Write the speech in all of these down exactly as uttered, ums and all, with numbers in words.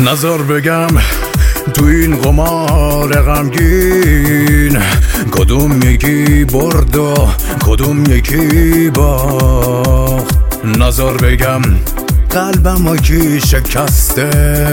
نظر بگم تو این قمار غمگین کدوم یکی برد و کدوم یکی باخت. نظر بگم قلبمو کی شکسته،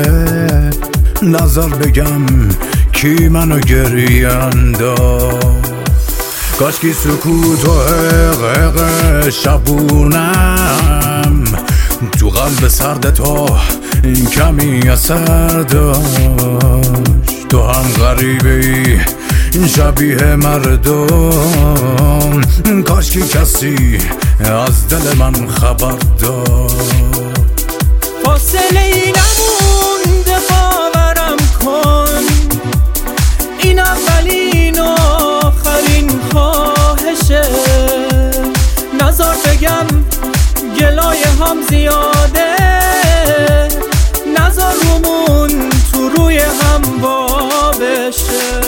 نظر بگم کی منو گریه انداخت. کاشکی سکوت و حقق شبونم تو قلب سرد تو کمی اثر داشت. تو هم غریبه ای شبیه مردم، کاشکی کسی از دل من خبر داشت. فاصله ای نمونده باورم کن، این اولین و آخرین خواهشه. نظر بگم گلای هم زیاده، نظر رومون تو روی هم بابشه.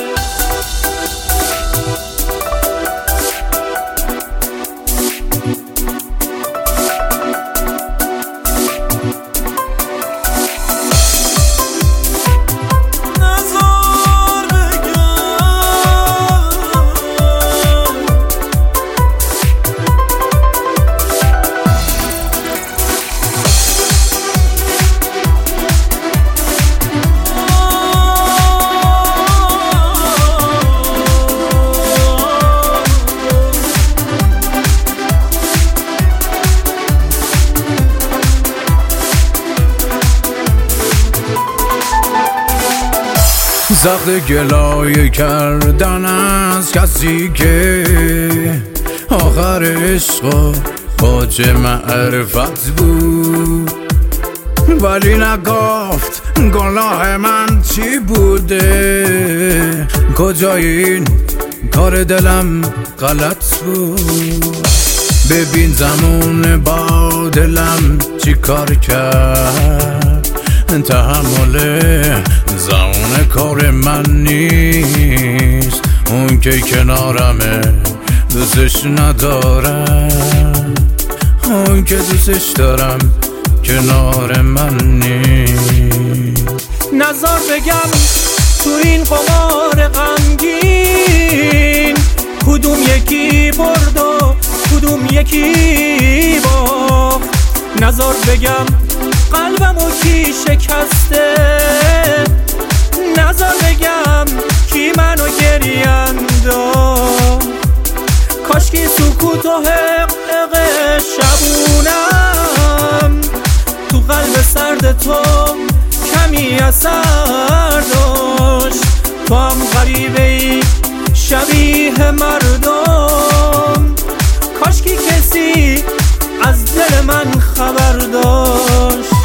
زخم گلایه کردن از کسی که آخر عشق باج معرفت بود، ولی نگفت گناه من چی بوده. کجای این کار دلم غلط بود، ببین زمان با دلم چی کار کرد. تحمل زمان کار من نیست، اون که کنارمه دوستش ندارم، اون که دوستش دارم کنار من نیست. نظر بگم تو این قمار غمگین کدوم یکی برد و کدوم یکی باخت. نظر بگم قلبمو کی شکسته، نظر بگم کی منو گریه انداخت. کاشکی سکوت و حقق شبونم تو قلب سرد تو کمی اثر داشت. تو هم غریبه ای شبیه مردم، کاشکی کسی از دل من خبر داشت.